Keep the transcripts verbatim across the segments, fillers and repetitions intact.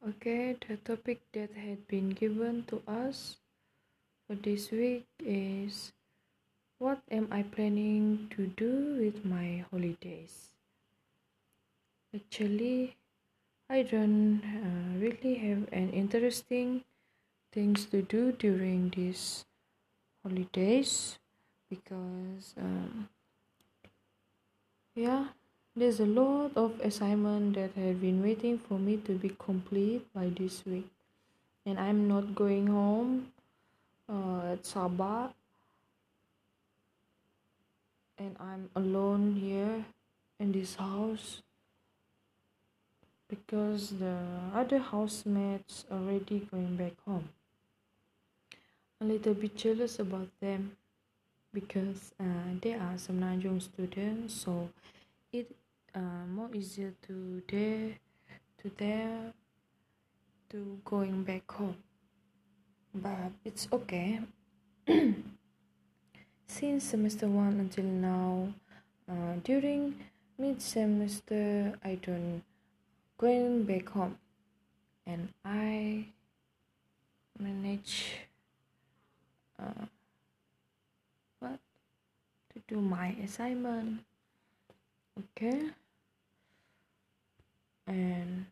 Okay, the topic that had been given to us for this week is what am I planning to do with my holidays? Actually, I don't uh, really have an interesting things to do during these holidays because um, yeah, there's a lot of assignment that have been waiting for me to be complete by this week, and I'm not going home uh, at Sabah, and I'm alone here in this house because the other housemates already going back home. A little bit jealous about them because uh, they are some Semenanjung students, so it uh, more easier to there to there to going back home. But it's okay. Since semester one until now, uh, during mid semester, I don't going back home, and I manage uh, what to do my assignment. Okay, and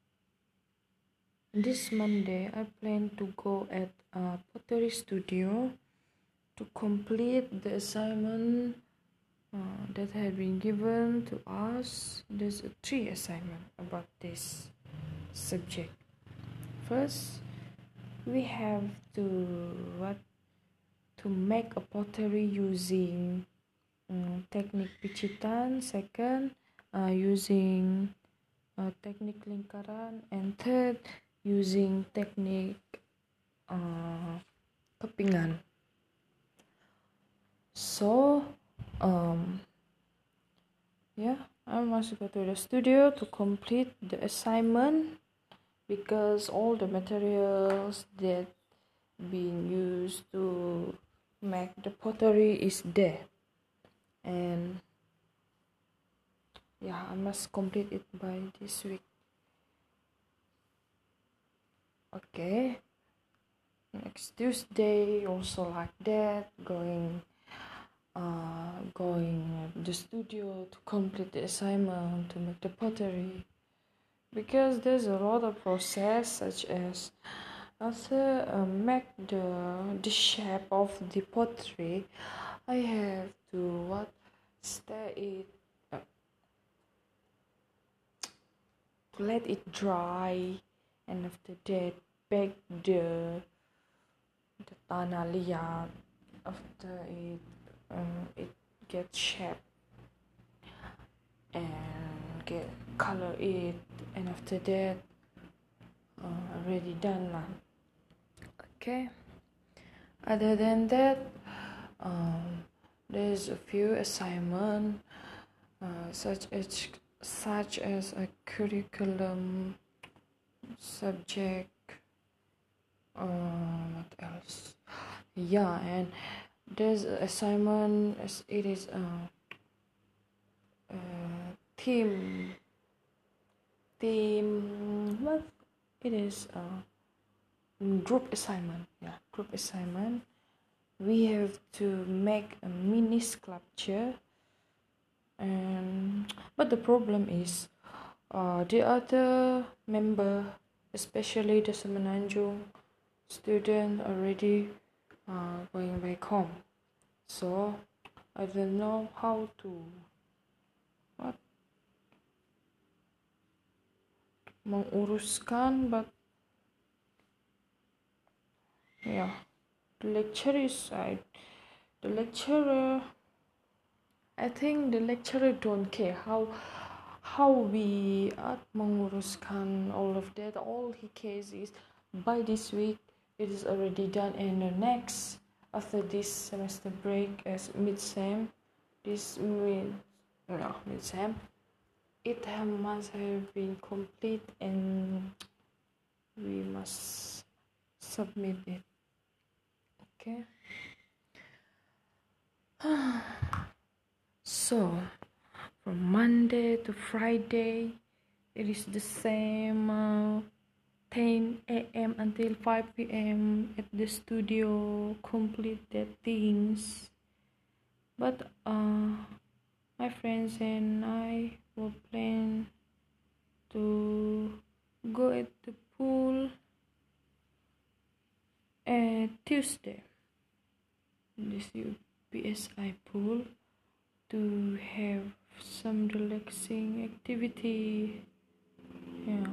this Monday I plan to go at a pottery studio to complete the assignment uh, that had been given to us. There's a three assignment about this subject. First, we have to what to make a pottery using um, technique picitan. Second, uh, using uh, technique lingkaran, and third, using technique uh, kepingan. So, um, yeah, I must go to the studio to complete the assignment because all the materials that being used to make the pottery is there, and yeah, I must complete it by this week. Okay, next Tuesday also like that, going uh going to the studio to complete the assignment to make the pottery, because there's a lot of process such as after uh, make the the shape of the pottery. I have to what stir it uh, to let it dry, and after that bake the the tanah liat. After it um, it gets shape and get color it, and after that uh, already done lah. Okay, other than that um, there's a few assignment uh, such as such as a curriculum subject. Uh, what else? Yeah, and there's an assignment as it is a uh, uh, theme theme what it is a uh, group assignment. Yeah, group assignment. We have to make a mini sculpture, and but the problem is uh, the other member, especially the Semenanjung student, already uh, going back home, so I don't know how to what menguruskan, but yeah, the lecturer is I the lecturer I think the lecturer don't care how how we uh, menguruskan all of that. All he cares is by this week it is already done, and the next after this semester break as mid-sem, this mid no mid-sem, it must have been complete and we must submit it. Okay. So from Monday to Friday it is the same uh, ten a m until five p m at the studio, complete the things. But uh, my friends and I will plan to go at the pool at Tuesday, this U P S I pool, to have some relaxing activity. Yeah.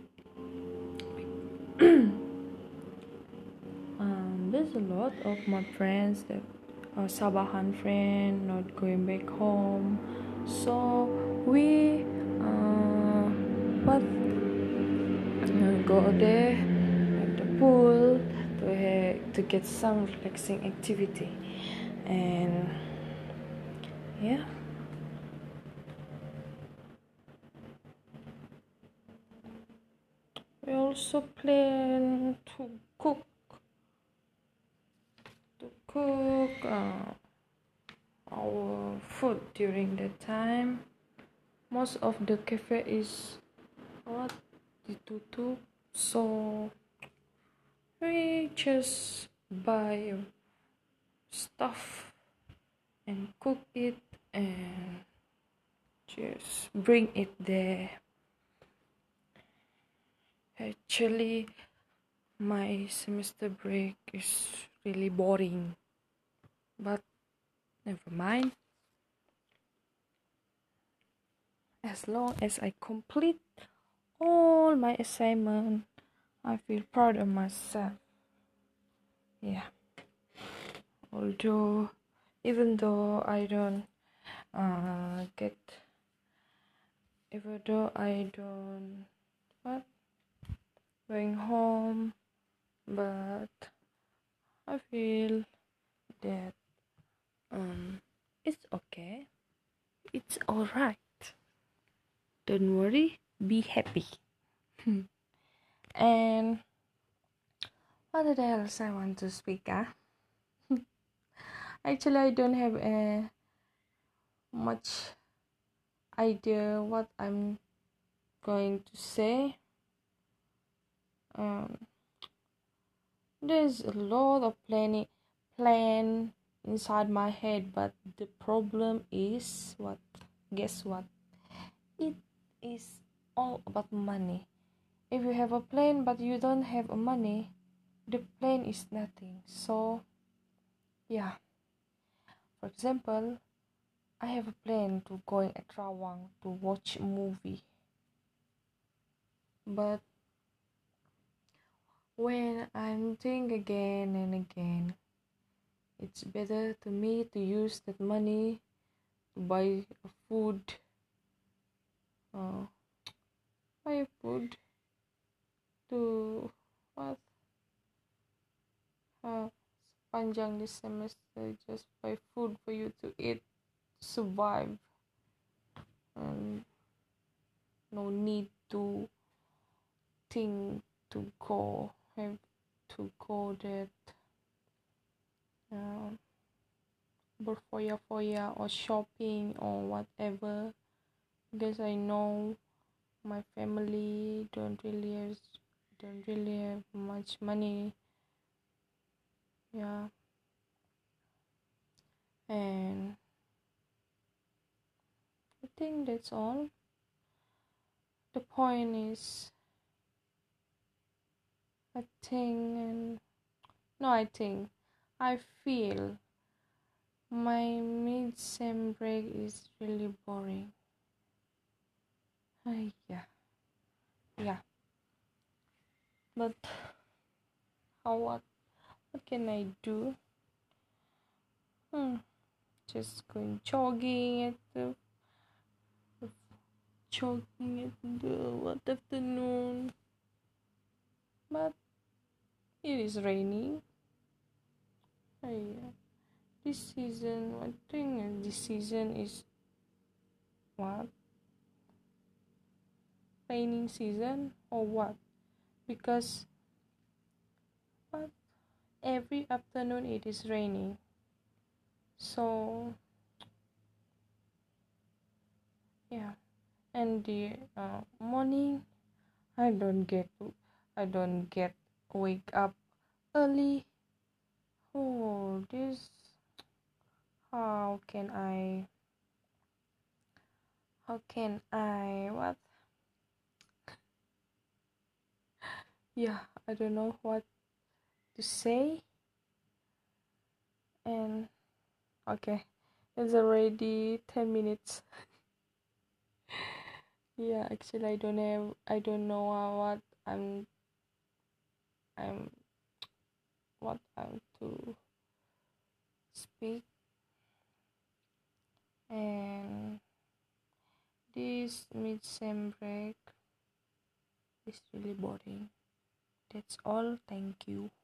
um, there's a lot of my friends that are Sabahan friend not going back home, so we uh, but uh, go there at the pool to have, to get some relaxing activity. And yeah, we also plan to cook to cook uh, our food during that time. Most of the cafe is what ditutup, so we just buy stuff and cook it and just bring it there. Actually, my semester break is really boring, but never mind. As long as I complete all my assignment, I feel proud of myself. Yeah. Although, even though I don't uh, get, even though I don't what going home, but I feel that um it's okay. It's alright. Don't worry. Be happy. And what else I want to speak? Ah, actually, I don't have a much idea what I'm going to say. Um, there's a lot of planning plan inside my head, but the problem is what? Guess what? It is all about money. If you have a plan but you don't have a money, the plan is nothing. So yeah, for example, I have a plan to going at Rawang to watch a movie, but when I'm thinking again and again, it's better to me to use that money to buy a food, uh, buy food to what? Uh, panjang this semester, just buy food for you to eat, survive, and no need to think to go, have to go that uh, berfoya-foya or shopping or whatever, because I know my family don't really have don't really have much money. Yeah. And I think that's all. The point is, I think and no I think I feel my mid-sem break is really boring. Uh, yeah. Yeah. But how what what can I do? Hmm. Just going jogging at the jogging at the what afternoon. But it is raining. Oh, yeah. This season, I think this season is what? Raining season or what? Because what? Every afternoon it is raining. So yeah, and the uh, morning I don't get I don't get wake up early. Oh, this, how can I, how can I, what? Yeah, I don't know what to say. And okay, it's already ten minutes. Yeah, actually I don't have, I don't know what I'm, I'm, what I'm to speak. And this mid-sem break is really boring. That's all. Thank you.